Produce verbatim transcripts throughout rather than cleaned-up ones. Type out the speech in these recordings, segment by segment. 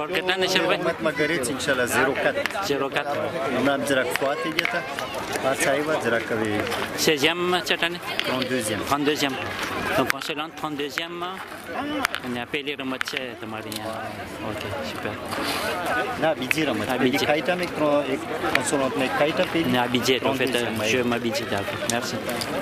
Skor kita ni siapa? Mat Margaret inshallah zéro quatre. zéro quatre. Nam jerak Fuati kita. Patsaiwa jerak kami seizième cette année? trente-deuxième. trente-deuxième. Donc on se lance trente-deuxième. On a appelé le match de Marien. Ok, super. Na biji ramat. Biji. Kaita mek tro ek consolante mek kaita pe. On a Abidjan, en fait, je m'habille d'accord. Merci.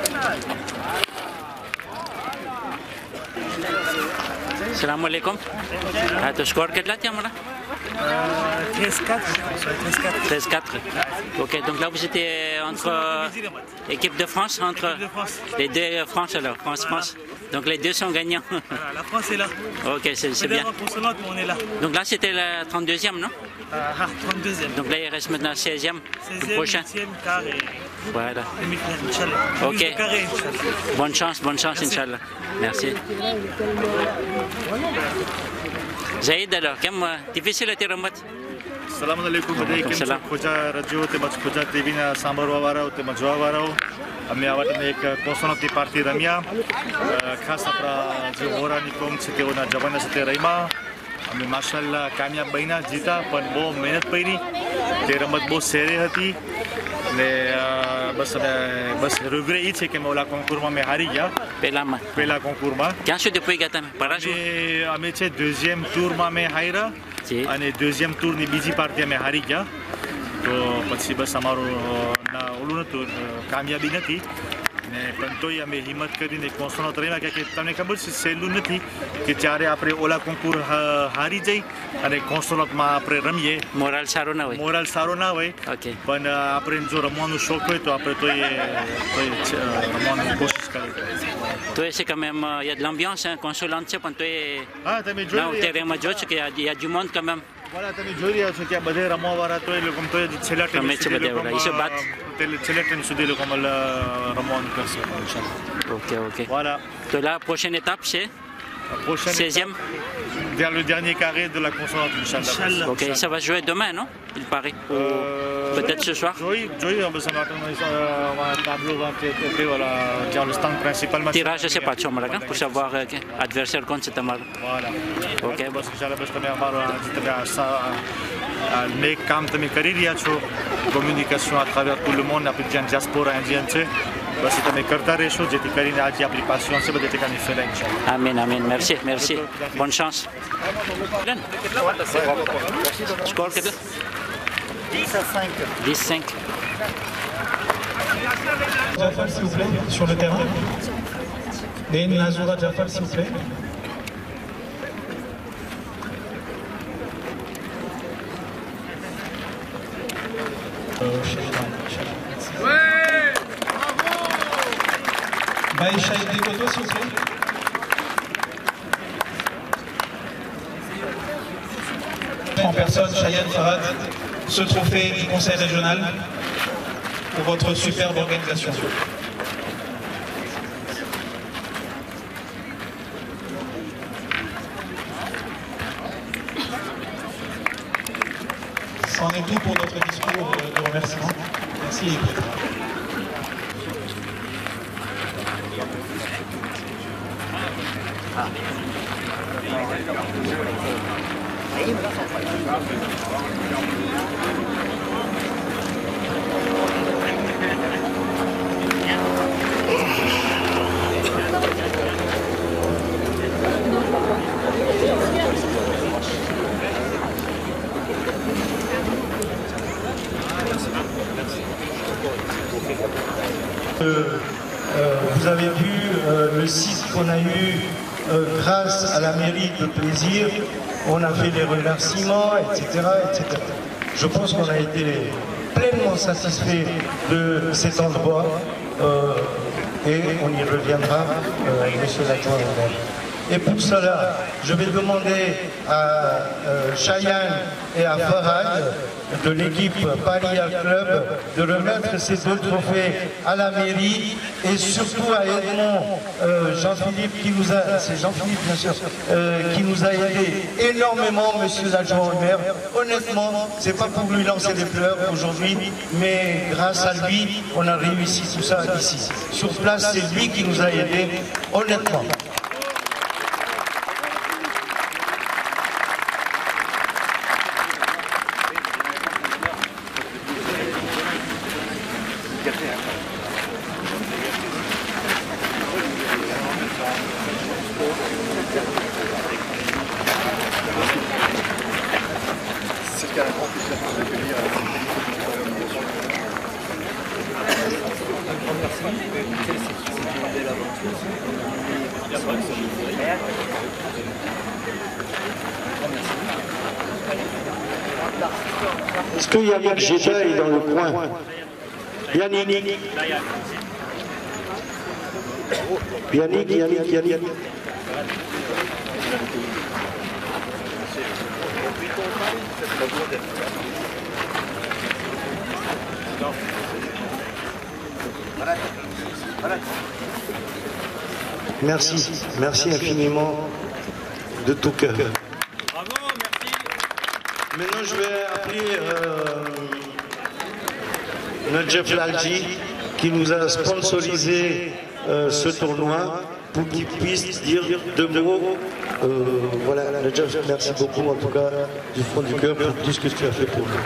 Salam alaikum. Ah, tu score quel là, tiens, voilà? treize quatre. treize quatre. Ok, donc là vous étiez entre euh, équipe de France, entre les deux France alors, France-France. Donc les deux sont gagnants. Voilà, la France est là. Ok, c'est bien. On est là. Donc là c'était la trente-deuxième, non? Ah, trente-deuxième. Donc là il reste maintenant seizième, le prochain. seizième, quart et Voilà. demi-finale, Inch'Allah. Ok. Plus de carré, Inch'Allah. Bonne chance, bonne chance, Inch'Allah. Merci. Zaid alors, comme difficile à tirer en mode. Assalamu alaikum. Madai salam. Koja radio te mach koja T V na sambarwa warau te majwa warau. અમે આ વાટને એક કોસોનોતી પાર્ટી રમ્યા ખાસ આપણા જે વોરા નિકોમ છે તેઓના જવાના સાથે રમ્યા અમે માશાલ્લાહ કામયાબ બન્યા જીતા પણ બહુ મહેનત પડી તે રમત બહુ સેરે હતી ને બસ અમે બસ રિગ્રે એ છે કે મેં ઓલા કોન્કુરમાં મેં હારી ગયા Pelama. પહેલા કોન્કુરમાં Quand je depuis Gatam, Parage. અમે અમે છે deuxième tourમાં મેં હાર્યા Si. અને deuxième tourની બીજી પાર્ટી અમે હારી ગયા તો પછી બસ અમારું ના ઓલું નહોતું કામયાબી નથી ને પણ તોય અમે હિંમત કરીને કોન્સોનોત રમ્યા કે તમને ખબર છે સહેલું નથી કે જ્યારે આપણે ઓલા કોન્કુર હારી જઈ અને કોન્સોનોતમાં આપણે રમીએ Moral સારું ના હોય. મોરલ સારો ના હોય Ok. પણ આપણે જો રમવાનું શોખ હોય તો આપણે તોય તોય રમવાની કોશિશ કરવી Toi, c'est quand même, il y a de l'ambiance, hein, consolante, c'est quand tu es હા તમે là au જોઈ terrain major, il y, a- il y a du monde quand même. voilà તમે જોઈ રહ્યા છો કે આ બધે રમવાવાળા તો એ લોકો તો છેલ્લા ટાઈમ તમે છે બધા ઓલા, ઈ સે બાત. છેલ્લા ટાઈમ સુધી એ લોકો રમવાનું કરશે ઇન્શાલ્લાહ. Ok, ok. Voilà. Donc la prochaine étape, c'est Prochaine seizième. étape, vers le dernier carré de la consonante, Inch'Allah. Inch'Allah. Ok, ça va se jouer demain, non? Il paraît. Ou Euh, peut-être ce soir. Oui, oui, on va se mettre dans un tableau, voilà, dans le stand principal. Tirage, c'est pas de chambre, hein, pour savoir euh, quel adversaire contre cet amal. Voilà. Ok. Parce que j'allais parce que mes amars, mes camps de mes carrières, communication à travers tout le monde, après une diaspora indienne, tu sais. Bas c'est mes cartes réchaud, j'ai dit Karine a dit application, c'est peut-être qu'on est fait là, Inch'Allah. Amen, amen. Merci, merci. Bonne chance. Score, quel est? dix à cinq. dix cinq. Jafar, s'il vous plaît, sur le terrain. Et Nazoura Jafar, s'il vous plaît. Euh, ouais, bravo. Baïcha Dekoto, s'il vous plaît. En personne, Chayenne Farad, ce trophée du Conseil régional pour votre superbe organisation. C'en est tout pour notre discours de remerciement. Merci. Euh, euh, vous avez vu euh, le site qu'on a eu euh, grâce à la mairie de Plaisir. On a fait des remerciements, et cetera, et cetera. Je pense qu'on a été pleinement satisfait de cet endroit euh, et on y reviendra, euh, monsieur l'adjoint au maire. Et pour cela, je vais demander à euh, Cheyenne et à Farad de l'équipe Paris Art Club de remettre ces deux trophées à la mairie et surtout à Edmond euh, Jean-Philippe qui nous a, c'est Jean-Philippe bien sûr, euh, qui nous a aidé énormément, monsieur l'adjoint au maire. Honnêtement, c'est pas pour lui lancer des fleurs aujourd'hui, mais grâce à lui, on a réussi tout ça ici. Sur place, c'est lui qui nous a aidés, honnêtement. Est-ce que Yannick Géta est dans le coin? Yannick Yannick, Yannick, Yannick. Merci, merci infiniment de tout cœur. Maintenant, je vais appeler euh, Nadjef Lalji qui nous a sponsorisé euh, ce tournoi pour qu'il puisse dire deux mots. Euh, voilà, Nadjef, merci beaucoup en tout cas du fond du cœur pour tout ce que tu as fait pour nous.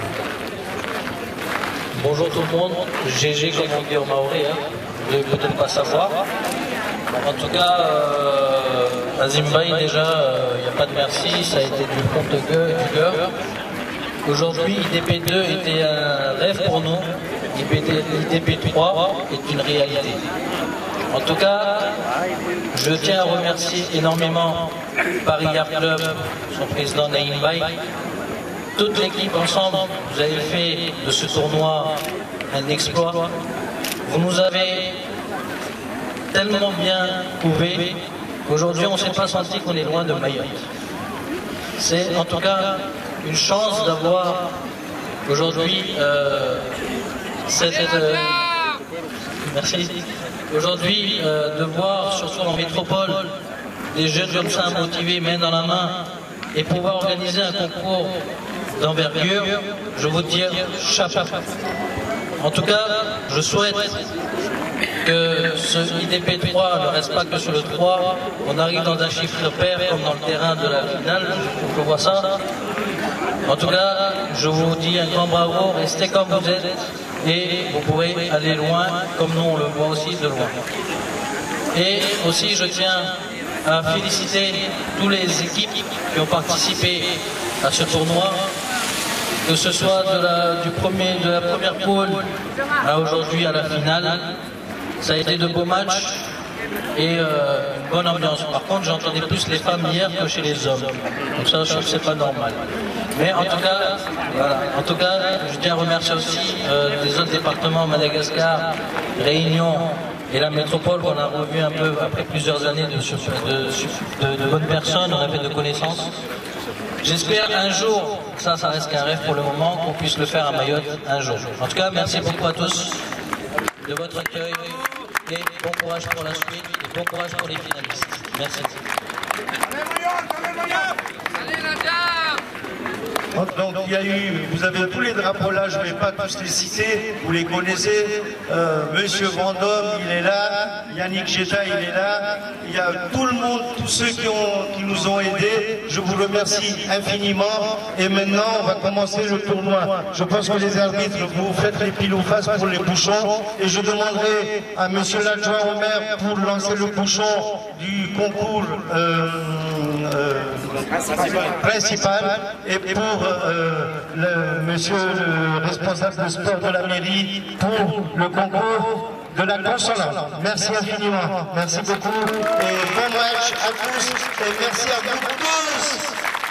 Bonjour tout le monde, G G comme on dit en maoré, hein. Vous devez peut-être pas savoir. En tout cas, euh, à Zimbaï déjà, il euh, n'y a pas de merci, ça a été du fond de cœur, du cœur. Aujourd'hui, I D P deux était un rêve pour nous, I D P trois est une réalité. En tout cas, je tiens à remercier énormément Paris Yacht Club, son président Naïm Baye, toute l'équipe ensemble. Vous avez fait de ce tournoi un exploit. Vous nous avez tellement bien prouvé qu'aujourd'hui on ne s'est pas senti qu'on est loin de Mayotte. C'est en tout cas une chance d'avoir aujourd'hui euh, cette... Euh, merci. Aujourd'hui, euh, de voir, surtout en métropole, des jeunes comme ça motivés, main dans la main, et pouvoir organiser un concours d'envergure, je vous dire chapeau. En tout cas, je souhaite que ce I D P trois ne reste pas que sur le trois, on arrive dans un chiffre pair comme dans le terrain de la finale, je vois ça. En tout cas, je vous dis un grand bravo, restez comme vous êtes et vous pourrez aller loin comme nous on le voit aussi de loin. Et aussi je tiens à féliciter toutes les équipes qui ont participé à ce tournoi, que ce soit de la, du premier, de la première pôle à aujourd'hui à la finale. Ça a été de beaux matchs et euh, une bonne ambiance. Par contre, j'entendais plus les femmes hier que chez les hommes. Donc ça, je trouve que c'est pas normal. Mais en tout cas, voilà. En tout cas, je tiens à remercier aussi euh, les autres départements, Madagascar, Réunion et la métropole, qu'on a revu un peu après plusieurs années de, de, de, de bonnes personnes, on a fait de connaissances. J'espère un jour, ça, ça reste qu'un rêve pour le moment, qu'on puisse le faire à Mayotte un jour. En tout cas, merci beaucoup à tous de votre accueil et bon courage pour la suite et bon courage pour les finalistes. Merci. Donc il y a eu, vous avez tous les drapeaux là, je ne vais pas tous les citer, vous les connaissez. Euh, Monsieur Vendôme, il est là, Yannick Géta, il est là, il y a tout le monde, tous ceux qui, ont, qui nous ont aidés, je vous remercie infiniment. Et maintenant, on va commencer le tournoi. Je pense que les arbitres, vous faites les pile ou face pour les bouchons. Et je demanderai à Monsieur l'adjoint au maire pour lancer le bouchon du concours euh, euh, principal et pour Euh, le monsieur le responsable de sport de la mairie pour le concours de la consonance. Merci infiniment, merci beaucoup et bon match à tous et merci à vous tous.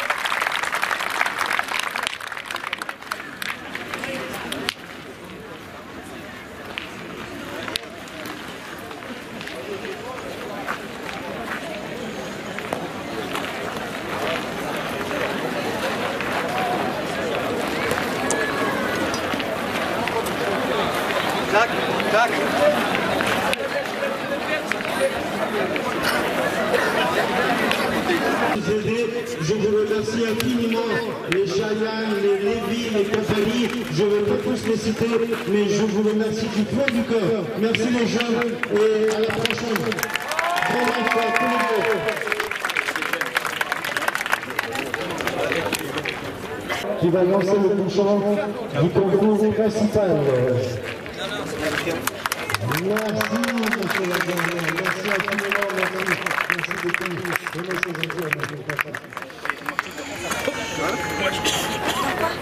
Tac, tac. Je vous remercie infiniment, les Cheyenne, les Lévi, les compagnies, je ne vais pas tous les citer, mais je vous remercie du fond du cœur. Merci les jeunes et à la prochaine. Bon match à tous les deux. Qui va lancer le bouchon du concours principal. Merci, monsieur l'adjoint. Merci infiniment, merci. Merci beaucoup. Merci,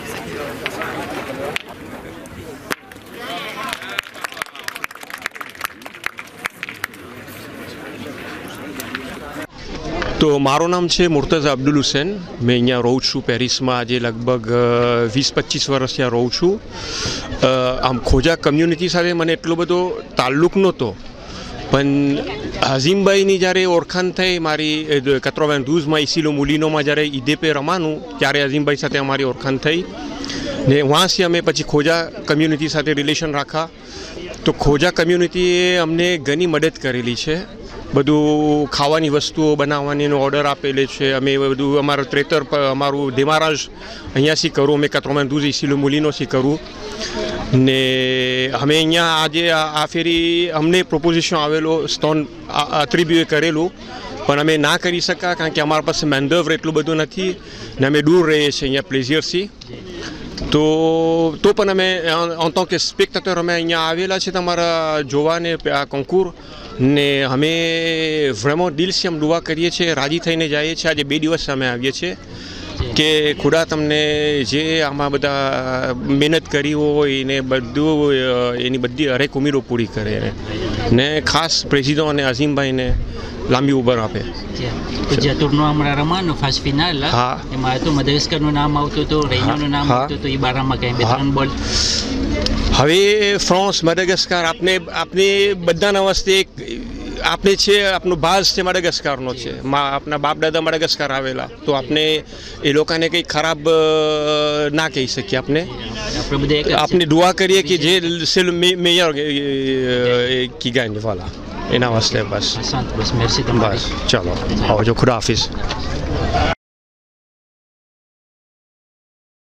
તો મારું નામ છે મુર્તઝા અબ્દુલ હુસેન. મેં અહીંયા રહું છું પેરિસમાં આજે લગભગ વીસ પચીસ વર્ષ ત્યાં રહું છું. આમ ખોજા કમ્યુનિટી સાથે મને એટલો બધો તાલ્લુક નહોતો, પણ હાઝીમભાઈની જ્યારે ઓળખાણ થઈ મારી કત્રોવેન દૂઝમાં ઇસીલો મુલિનોમાં જ્યારે ઈદે પે રમાનું ત્યારે હાઝીમભાઈ સાથે અમારી ઓળખાણ થઈ ને વહાંથી અમે પછી ખોજા કમ્યુનિટી સાથે રિલેશન રાખ્યા. તો ખોજા કમ્યુનિટીએ અમને ઘણી મદદ કરેલી છે. બધું ખાવાની વસ્તુઓ બનાવવાનો ઓર્ડર આપેલો છે. અમે બધું અમારું ત્રેતર અમારું દેમારાજ અહીંયાથી કરું, અમે કત્રોમેન દૂઝ ઇસીલો મુલિનોથી કરું ને અમે અહીંયા આજે આ ફેરી અમને પ્રોપોઝિશન આવેલો સ્ટોન અત્રીબ્યુએ કરેલું, પણ અમે ના કરી શક્યા કારણ કે અમારા પાસે મેન્ડવર એટલું બધું નથી ને અમે દૂર રહીએ છીએ અહીંયા પ્લેઝિયરથી. તો તો પણ અમે ઓન tant que સ્પેક્ટેટર અમે અહીંયા આવેલા છે તમારા જોવાને આ કોન્કુર ને અમે vraiment દિલથી અમે દુઆ કરીએ છીએ, રાજી થઈને જઈએ છીએ. આજે બે દિવસ અમે આવીએ છીએ કે ખુદા તમને જે આમાં બધા મહેનત કરી હોય એને બધું એની બધી હરેક ઉમેદો પૂરી કરે ને ખાસ પ્રેસિડન્ટ અને અઝીમભાઈને લાંબી ઉંમર આપે. જે ટુર્નો હમણાં રમાનો ફાસ્ટ ફિનાલ એમાં તો મદાગાસ્કરનું નામ આવતું હતું, રેન્યોનું નામ આવતું હતું, એ બારામાં કંઈ બે ત્રણ બોલ. હવે ફ્રાન્સ મદાગાસ્કર આપને આપને બધાના વાસ્તે એક આપણે છે આપણો ભાસ છે મડાગાસ્કરનો છે. આપણા બાપ દાદા મડાગાસ્કર આવેલા, તો આપણે એ લોકોને કંઈ ખરાબ ના કહી શકીએ. આપણે આપણે દુઆ કરીએ કે જે મેયર કી ગાયને વાલા એના વાસ્તે બસ. બસ ચાલો આવજો, ખુદા હાફિઝ.